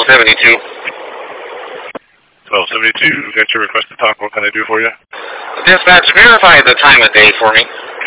1272. 1272, got your request to talk. What can I do for you? Dispatch, verify the time of day for me.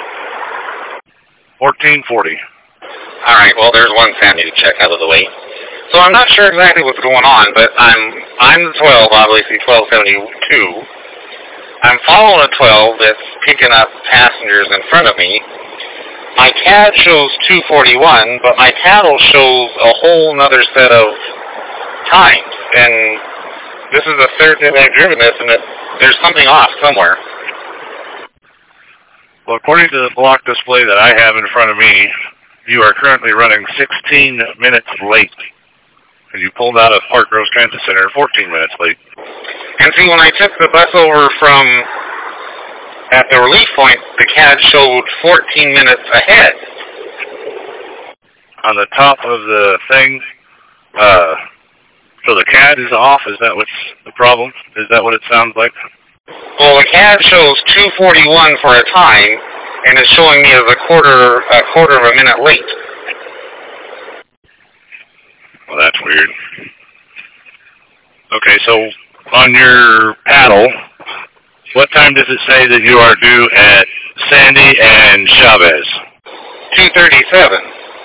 1440. All right, well, there's one Sandy to check out of the way. So I'm not sure exactly what's going on, but I'm the 12, obviously 1272. I'm following a 12 that's picking up passengers in front of me. My CAD shows 241, but my paddle shows a whole nother set of times. And this is the third time I've driven this, and there's something off somewhere. Well, according to the block display that I have in front of me, you are currently running 16 minutes late. And you pulled out of Park Grove Transit Center 14 minutes late. And see, when I took the bus over from at the relief point, the CAD showed 14 minutes ahead. On the top of the thing, so the CAD is off? Is that what's the problem? Is that what it sounds like? Well, the CAD shows 241 for a time, and it's showing me as a quarter of a minute late. Well, that's weird. Okay, so on your paddle, what time does it say that you are due at Sandy and Chavez? 2:37.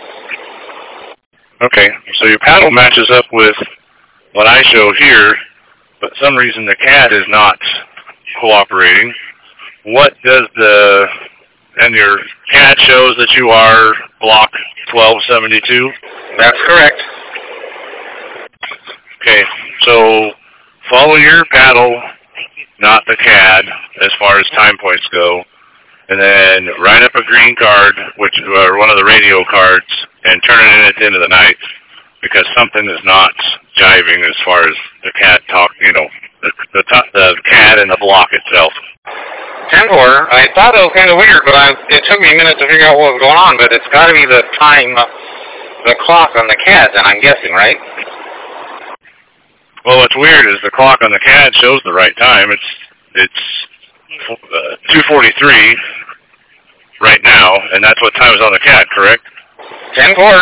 Okay, so your paddle matches up with what I show here, but for some reason the CAD is not cooperating. What does and your CAD shows that you are block 1272? That's correct. Okay, so follow your paddle, not the CAD, as far as time points go, and then write up a green card, or one of the radio cards, and turn it in at the end of the night, because something is not jiving as far as the CAD talk, the CAD and the block itself. 10-4. I thought it was kind of weird, but it took me a minute to figure out what was going on, but it's got to be the time, the clock on the CAD, then I'm guessing, right? Well, what's weird is the clock on the CAD shows the right time. It's 2:43 right now, and that's what time is on the CAD, correct? 10-4.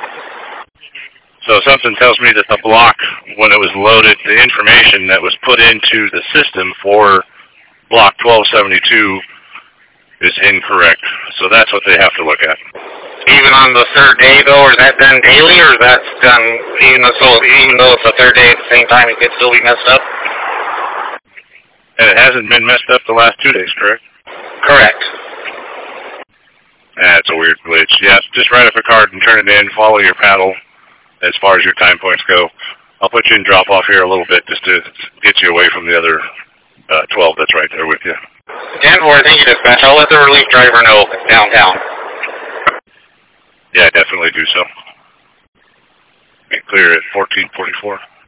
So something tells me that the block, when it was loaded, the information that was put into the system for block 1272 is incorrect. So that's what they have to look at. Even on the third day, though, or is that done daily, or is that done even though it's the third day at the same time, it could still be messed up? And it hasn't been messed up the last 2 days, correct? Correct. That's a weird glitch. Yeah, just write up a card and turn it in. Follow your paddle as far as your time points go. I'll put you in drop off here a little bit just to get you away from the other 12 that's right there with you. 10-4, thank you, dispatch. I'll let the relief driver know downtown. Yeah, definitely do so. Be clear at 1444.